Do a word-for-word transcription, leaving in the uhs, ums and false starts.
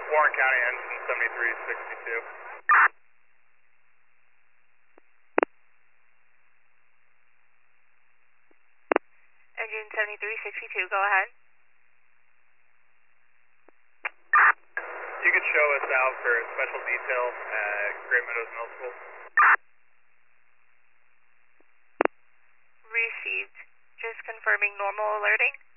Warren County, engine seventy-three sixty-two. Engine seventy-three sixty-two, go ahead. You could show us out for a special detail at Great Meadows Middle School. Received. Just confirming normal alerting.